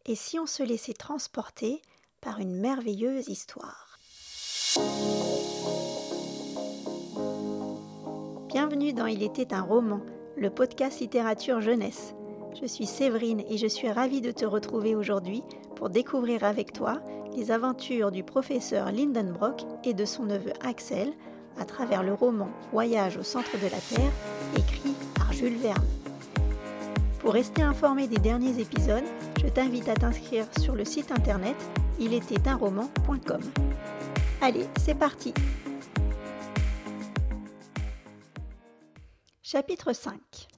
Et si on se laissait transporter par une merveilleuse histoire? Bienvenue dans Il était un roman, le podcast littérature jeunesse. Je suis Séverine et je suis ravie de te retrouver aujourd'hui pour découvrir avec toi les aventures du professeur Lindenbrock et de son neveu Axel à travers le roman Voyage au centre de la Terre, écrit par Jules Verne. Pour rester informé des derniers épisodes, je t'invite à t'inscrire sur le site internet ilétaitunroman.com. Allez, c'est parti! Chapitre 5.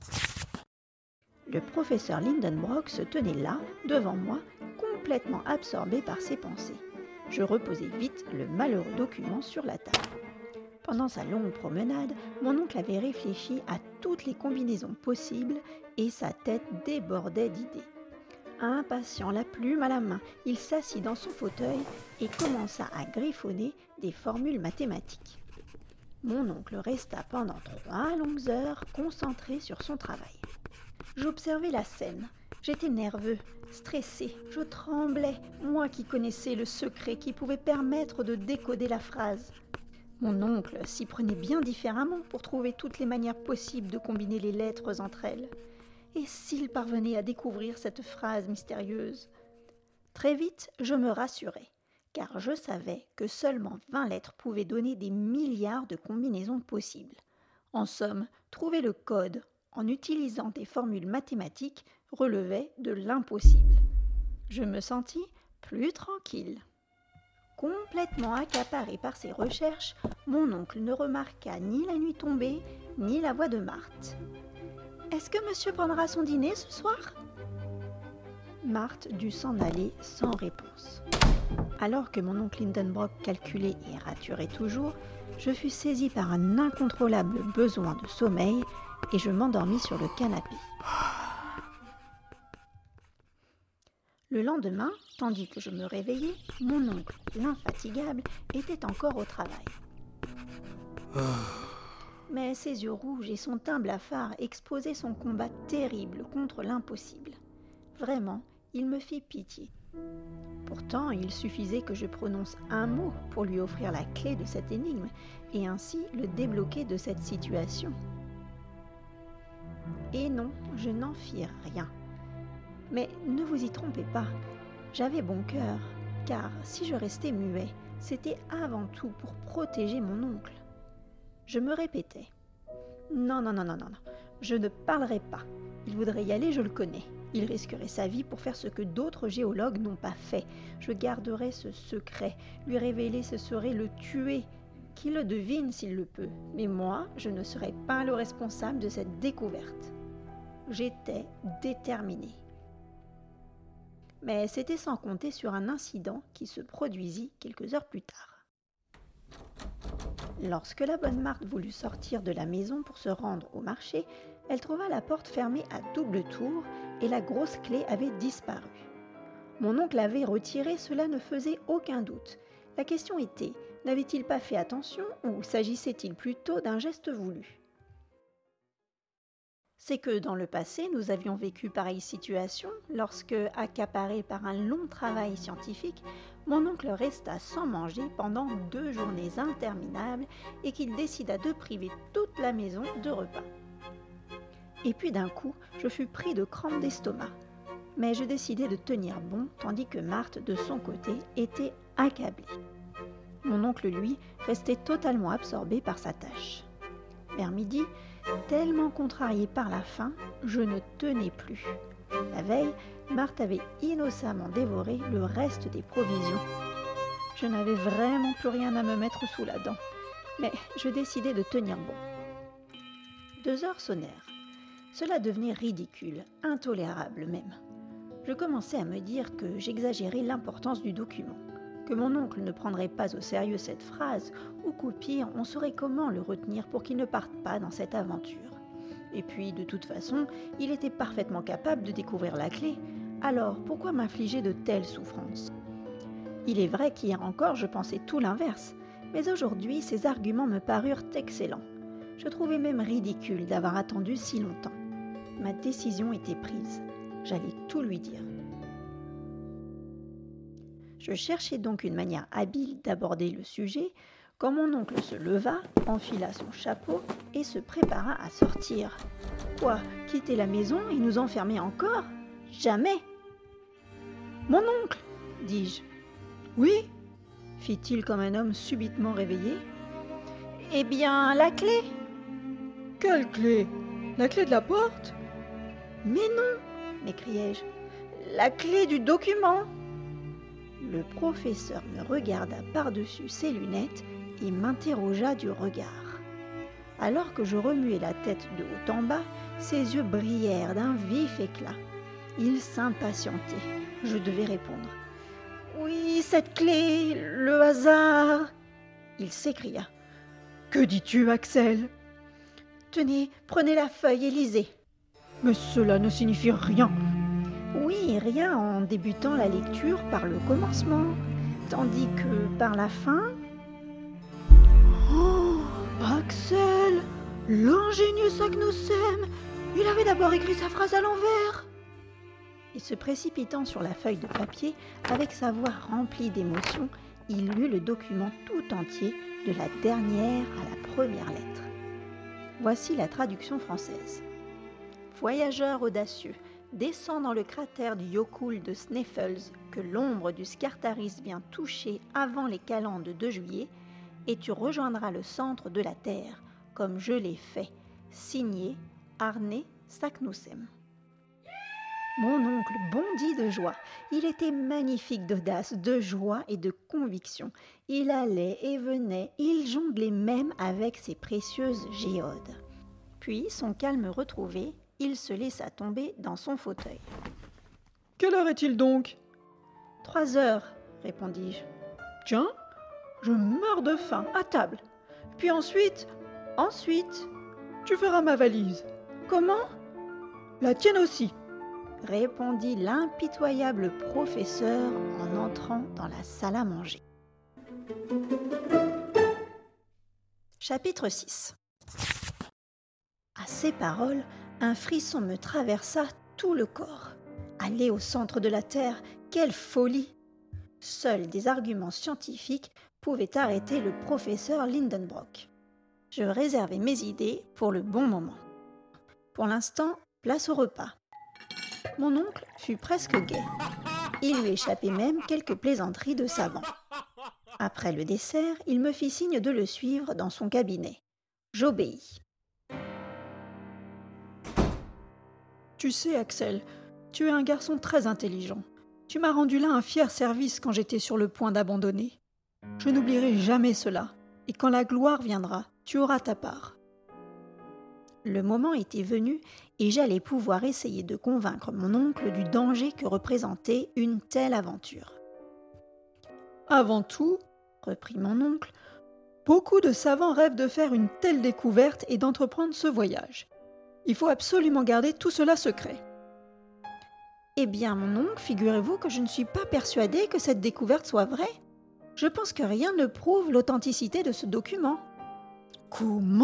Le professeur Lindenbrock se tenait là, devant moi, complètement absorbé par ses pensées. Je reposai vite le malheureux document sur la table. Pendant sa longue promenade, mon oncle avait réfléchi à toutes les combinaisons possibles et sa tête débordait d'idées. Impatient, la plume à la main, il s'assit dans son fauteuil et commença à griffonner des formules mathématiques. Mon oncle resta pendant 3 longues heures concentré sur son travail. J'observais la scène. J'étais nerveux, stressé, je tremblais, moi qui connaissais le secret qui pouvait permettre de décoder la phrase. Mon oncle s'y prenait bien différemment pour trouver toutes les manières possibles de combiner les lettres entre elles. Et s'il parvenait à découvrir cette phrase mystérieuse? Très vite, je me rassurais, car je savais que seulement 20 lettres pouvaient donner des milliards de combinaisons possibles. En somme, trouver le code en utilisant des formules mathématiques relevait de l'impossible. Je me sentis plus tranquille. Complètement accaparé par ses recherches, mon oncle ne remarqua ni la nuit tombée, ni la voix de Marthe. « Est-ce que monsieur prendra son dîner ce soir ?» Marthe dut s'en aller sans réponse. Alors que mon oncle Lindenbrock calculait et raturait toujours, je fus saisi par un incontrôlable besoin de sommeil et je m'endormis sur le canapé. Le lendemain, tandis que je me réveillais, mon oncle, l'infatigable, était encore au travail. Mais ses yeux rouges et son teint blafard exposaient son combat terrible contre l'impossible. Vraiment, il me fit pitié. Pourtant, il suffisait que je prononce un mot pour lui offrir la clé de cette énigme et ainsi le débloquer de cette situation. Et non, je n'en fis rien. Mais ne vous y trompez pas, j'avais bon cœur, car si je restais muet, c'était avant tout pour protéger mon oncle. Je me répétais, non, je ne parlerai pas. Il voudrait y aller, je le connais. Il risquerait sa vie pour faire ce que d'autres géologues n'ont pas fait. Je garderai ce secret. Lui révéler, ce serait le tuer. Qu'il le devine s'il le peut. Mais moi, je ne serai pas le responsable de cette découverte. J'étais déterminée. Mais c'était sans compter sur un incident qui se produisit quelques heures plus tard. Lorsque la bonne Marthe voulut sortir de la maison pour se rendre au marché, elle trouva la porte fermée à double tour et la grosse clé avait disparu. Mon oncle l'avait retirée, cela ne faisait aucun doute. La question était, n'avait-il pas fait attention ou s'agissait-il plutôt d'un geste voulu ? C'est que dans le passé, nous avions vécu pareille situation lorsque, accaparé par un long travail scientifique, mon oncle resta sans manger pendant 2 journées interminables et qu'il décida de priver toute la maison de repas. Et puis d'un coup, je fus pris de crampes d'estomac. Mais je décidai de tenir bon, tandis que Marthe, de son côté, était accablée. Mon oncle, lui, restait totalement absorbé par sa tâche. Vers midi, tellement contrariée par la faim, je ne tenais plus. La veille, Marthe avait innocemment dévoré le reste des provisions. Je n'avais vraiment plus rien à me mettre sous la dent, mais je décidai de tenir bon. 2 heures sonnèrent. Cela devenait ridicule, intolérable même. Je commençais à me dire que j'exagérais l'importance du document, que mon oncle ne prendrait pas au sérieux cette phrase, ou qu'au pire, on saurait comment le retenir pour qu'il ne parte pas dans cette aventure. Et puis, de toute façon, il était parfaitement capable de découvrir la clé, alors pourquoi m'infliger de telles souffrances ? Il est vrai qu'hier encore, je pensais tout l'inverse, mais aujourd'hui, ses arguments me parurent excellents. Je trouvais même ridicule d'avoir attendu si longtemps. Ma décision était prise. J'allais tout lui dire. Je cherchais donc une manière habile d'aborder le sujet quand mon oncle se leva, enfila son chapeau et se prépara à sortir. Quoi, quitter la maison et nous enfermer encore? Jamais! Mon oncle, dis-je. Oui, fit-il comme un homme subitement réveillé. Eh bien, la clé? Quelle clé? La clé de la porte? Mais non, m'écriai-je. La clé du document! Le professeur me regarda par-dessus ses lunettes et m'interrogea du regard. Alors que je remuais la tête de haut en bas, ses yeux brillèrent d'un vif éclat. Il s'impatientait. Je devais répondre. « Oui, cette clé, le hasard !» Il s'écria. « Que dis-tu, Axel ?»« Tenez, prenez la feuille et lisez. »« Mais cela ne signifie rien. » Oui, rien en débutant la lecture par le commencement, tandis que par la fin... Oh, Axel, l'ingénieux Saknussemm, il avait d'abord écrit sa phrase à l'envers. Et se précipitant sur la feuille de papier, avec sa voix remplie d'émotion, il lut le document tout entier, de la dernière à la première lettre. Voici la traduction française. Voyageur audacieux, descends dans le cratère du Yokul de Sneffels que l'ombre du Scartaris vient toucher avant les calendes de 2 juillet, et tu rejoindras le centre de la Terre, comme je l'ai fait. Signé Arne Saknussemm. Mon oncle bondit de joie. Il était magnifique d'audace, de joie et de conviction. Il allait et venait, il jonglait même avec ses précieuses géodes. Puis, son calme retrouvé, il se laissa tomber dans son fauteuil. « Quelle heure est-il donc ?»« 3 heures, répondis-je. »« Tiens, je meurs de faim, à table. Puis ensuite, tu feras ma valise. »« Comment ?»« La tienne aussi. » répondit l'impitoyable professeur en entrant dans la salle à manger. Chapitre 6. À ces paroles, un frisson me traversa tout le corps. Aller au centre de la Terre, quelle folie! Seuls des arguments scientifiques pouvaient arrêter le professeur Lindenbrock. Je réservais mes idées pour le bon moment. Pour l'instant, place au repas. Mon oncle fut presque gai. Il lui échappait même quelques plaisanteries de savant. Après le dessert, il me fit signe de le suivre dans son cabinet. J'obéis. Tu sais, Axel, tu es un garçon très intelligent. Tu m'as rendu là un fier service quand j'étais sur le point d'abandonner. Je n'oublierai jamais cela, et quand la gloire viendra, tu auras ta part. Le moment était venu et j'allais pouvoir essayer de convaincre mon oncle du danger que représentait une telle aventure. Avant tout, reprit mon oncle, beaucoup de savants rêvent de faire une telle découverte et d'entreprendre ce voyage. Il faut absolument garder tout cela secret. Eh bien, mon oncle, figurez-vous que je ne suis pas persuadée que cette découverte soit vraie. Je pense que rien ne prouve l'authenticité de ce document. Comment ?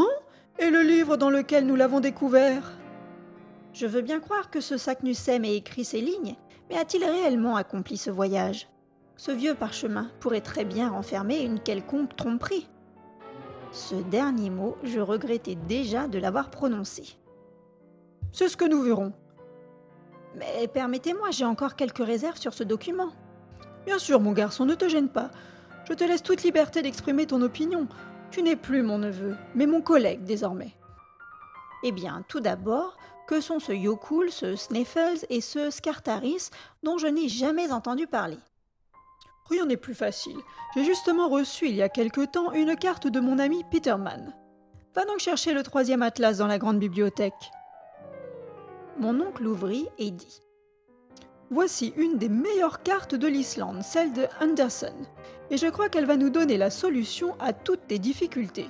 Et le livre dans lequel nous l'avons découvert ? Je veux bien croire que ce Saknussemm ait écrit ces lignes, mais a-t-il réellement accompli ce voyage ? Ce vieux parchemin pourrait très bien renfermer une quelconque tromperie. Ce dernier mot, je regrettais déjà de l'avoir prononcé. C'est ce que nous verrons. Mais permettez-moi, j'ai encore quelques réserves sur ce document. Bien sûr, mon garçon, ne te gêne pas. Je te laisse toute liberté d'exprimer ton opinion. Tu n'es plus mon neveu, mais mon collègue désormais. Eh bien, tout d'abord, que sont ce Yokul, ce Sneffels et ce Scartaris dont je n'ai jamais entendu parler ? Rien n'est plus facile. J'ai justement reçu il y a quelque temps une carte de mon ami Peterman. Va donc chercher le 3e atlas dans la grande bibliothèque. Mon oncle ouvrit et dit « Voici une des meilleures cartes de l'Islande, celle de Anderson, et je crois qu'elle va nous donner la solution à toutes tes difficultés.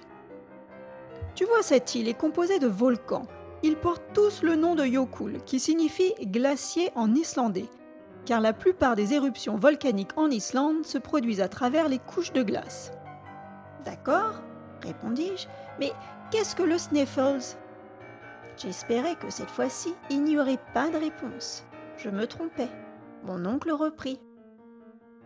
Tu vois, cette île est composée de volcans. Ils portent tous le nom de Yokul, qui signifie glacier en islandais, car la plupart des éruptions volcaniques en Islande se produisent à travers les couches de glace. »« D'accord, répondis-je, mais qu'est-ce que le Sneffels ?» J'espérais que cette fois-ci, il n'y aurait pas de réponse. Je me trompais. Mon oncle reprit. «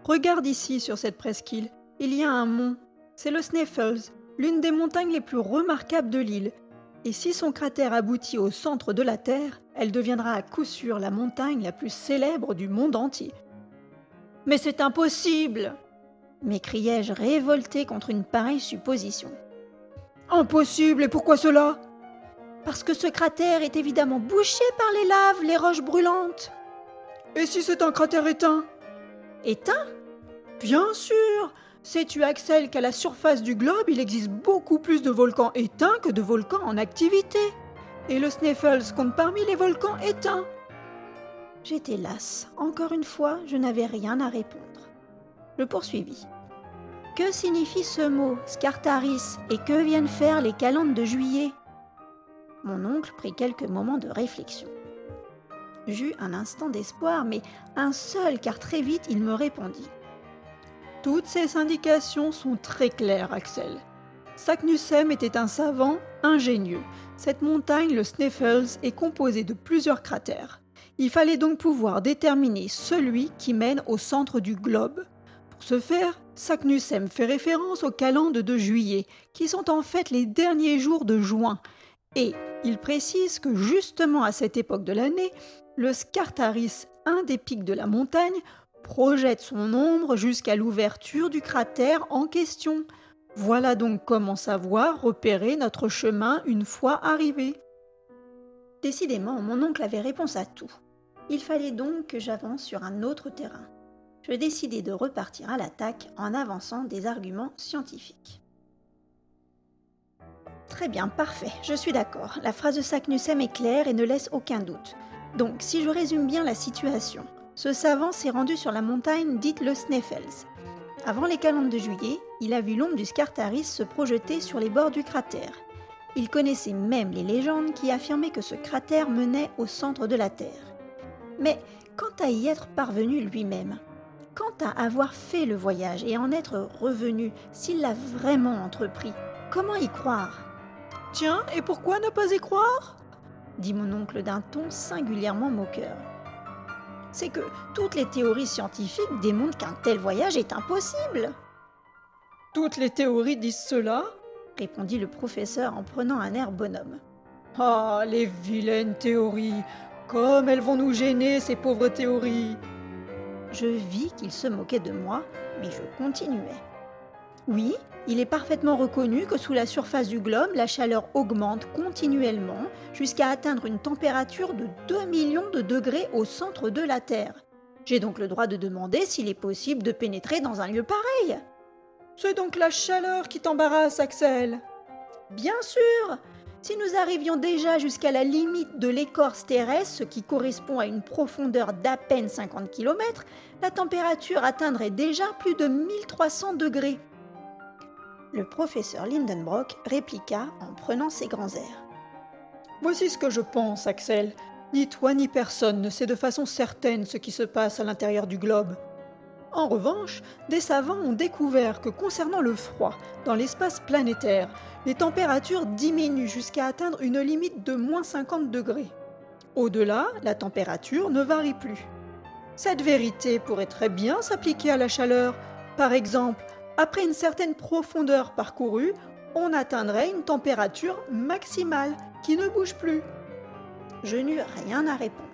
Regarde ici sur cette presqu'île, il y a un mont. C'est le Sneffels, l'une des montagnes les plus remarquables de l'île. Et si son cratère aboutit au centre de la Terre, elle deviendra à coup sûr la montagne la plus célèbre du monde entier. « Mais c'est impossible !» m'écriai-je révolté contre une pareille supposition. « Impossible, et pourquoi cela ?» Parce que ce cratère est évidemment bouché par les laves, les roches brûlantes. « Et si c'est un cratère éteint ?»« Éteint ? Bien sûr ! Sais-tu, Axel, qu'à la surface du globe, il existe beaucoup plus de volcans éteints que de volcans en activité. Et le Sneffels compte parmi les volcans éteints. » J'étais lasse. Encore une fois, je n'avais rien à répondre. Je poursuivis. « Que signifie ce mot, Scartaris, et que viennent faire les calendes de juillet ?» Mon oncle prit quelques moments de réflexion. J'eus un instant d'espoir, mais un seul, car très vite il me répondit. « Toutes ces indications sont très claires, Axel. Saknussemm était un savant ingénieux. Cette montagne, le Sneffels, est composée de plusieurs cratères. Il fallait donc pouvoir déterminer celui qui mène au centre du globe. Pour ce faire, Saknussemm fait référence aux calendes de juillet, qui sont en fait les derniers jours de juin. Et il précise que justement à cette époque de l'année, le Scartaris, un des pics de la montagne, projette son ombre jusqu'à l'ouverture du cratère en question. Voilà donc comment savoir repérer notre chemin une fois arrivé. » Décidément, mon oncle avait réponse à tout. Il fallait donc que j'avance sur un autre terrain. Je décidai de repartir à l'attaque en avançant des arguments scientifiques. Très bien, parfait, je suis d'accord. La phrase de Saknussemm est claire et ne laisse aucun doute. Donc, si je résume bien la situation, ce savant s'est rendu sur la montagne dite le Sneffels. Avant les calendes de juillet, il a vu l'ombre du Scartaris se projeter sur les bords du cratère. Il connaissait même les légendes qui affirmaient que ce cratère menait au centre de la Terre. Mais quant à y être parvenu lui-même, quant à avoir fait le voyage et en être revenu, s'il l'a vraiment entrepris, comment y croire ? « Tiens, et pourquoi ne pas y croire ?» dit mon oncle d'un ton singulièrement moqueur. « C'est que toutes les théories scientifiques démontrent qu'un tel voyage est impossible. »« Toutes les théories disent cela ?» répondit le professeur en prenant un air bonhomme. « Ah, les vilaines théories ! Comme elles vont nous gêner, ces pauvres théories !» Je vis qu'il se moquait de moi, mais je continuais. Oui, il est parfaitement reconnu que sous la surface du globe, la chaleur augmente continuellement jusqu'à atteindre une température de 2 millions de degrés au centre de la Terre. J'ai donc le droit de demander s'il est possible de pénétrer dans un lieu pareil. C'est donc la chaleur qui t'embarrasse, Axel ? Bien sûr ! Si nous arrivions déjà jusqu'à la limite de l'écorce terrestre, ce qui correspond à une profondeur d'à peine 50 km, la température atteindrait déjà plus de 1300 degrés. Le professeur Lindenbrock répliqua en prenant ses grands airs. « Voici ce que je pense, Axel. Ni toi ni personne ne sait de façon certaine ce qui se passe à l'intérieur du globe. En revanche, des savants ont découvert que concernant le froid, dans l'espace planétaire, les températures diminuent jusqu'à atteindre une limite de moins 50 degrés. Au-delà, la température ne varie plus. Cette vérité pourrait très bien s'appliquer à la chaleur. Par exemple, après une certaine profondeur parcourue, on atteindrait une température maximale qui ne bouge plus. » Je n'eus rien à répondre.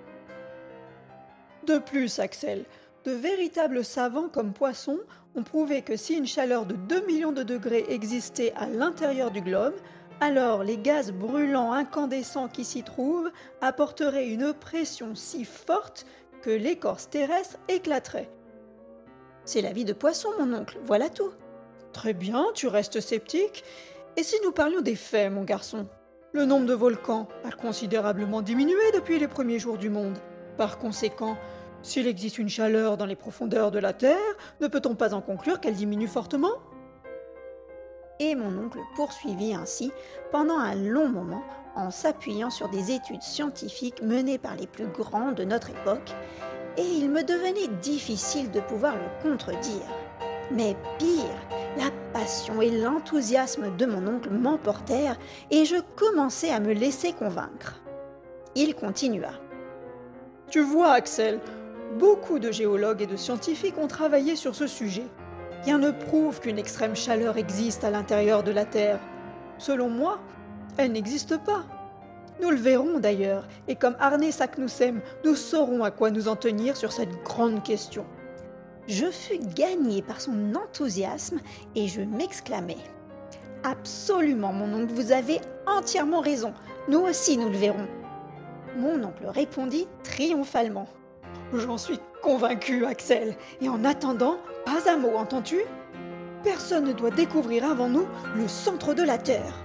De plus, Axel, de véritables savants comme Poisson ont prouvé que si une chaleur de 2 millions de degrés existait à l'intérieur du globe, alors les gaz brûlants incandescents qui s'y trouvent apporteraient une pression si forte que l'écorce terrestre éclaterait. C'est l'avis de Poisson, mon oncle, voilà tout. Très bien, tu restes sceptique. Et si nous parlions des faits, mon garçon ? Le nombre de volcans a considérablement diminué depuis les premiers jours du monde. Par conséquent, s'il existe une chaleur dans les profondeurs de la Terre, ne peut-on pas en conclure qu'elle diminue fortement ? Et mon oncle poursuivit ainsi pendant un long moment en s'appuyant sur des études scientifiques menées par les plus grands de notre époque, et il me devenait difficile de pouvoir le contredire. Mais pire, la passion et l'enthousiasme de mon oncle m'emportèrent et je commençai à me laisser convaincre. Il continua. « Tu vois, Axel, Beaucoup de géologues et de scientifiques ont travaillé sur ce sujet. Rien ne prouve qu'une extrême chaleur existe à l'intérieur de la Terre. Selon moi, elle n'existe pas. Nous le verrons d'ailleurs, et comme Arne Saknussemm, nous saurons à quoi nous en tenir sur cette grande question. Je fus gagnée par son enthousiasme et je m'exclamai. Absolument, mon oncle, vous avez entièrement raison. Nous aussi, nous le verrons. Mon oncle répondit triomphalement. J'en suis convaincu, Axel. Et en attendant, pas un mot, entends-tu ? Personne ne doit découvrir avant nous le centre de la Terre.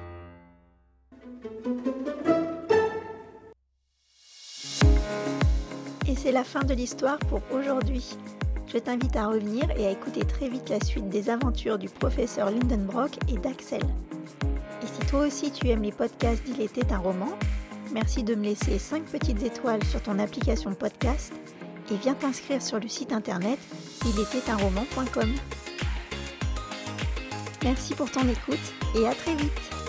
Et c'est la fin de l'histoire pour aujourd'hui. Je t'invite à revenir et à écouter très vite la suite des aventures du professeur Lindenbrock et d'Axel. Et si toi aussi tu aimes les podcasts d'Il était un roman, merci de me laisser 5 petites étoiles sur ton application podcast et viens t'inscrire sur le site internet iletaitaunroman.com. Merci pour ton écoute et à très vite.